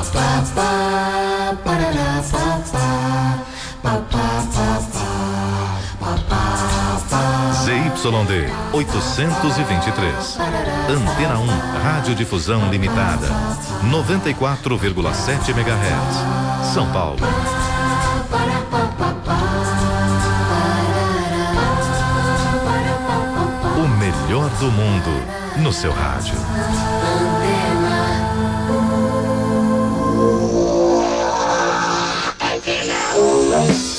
ZYD 823. Antena 1, Radiodifusão Limitada. 94,7 MHz. São Paulo. O melhor do mundo no seu rádio. Antena 1.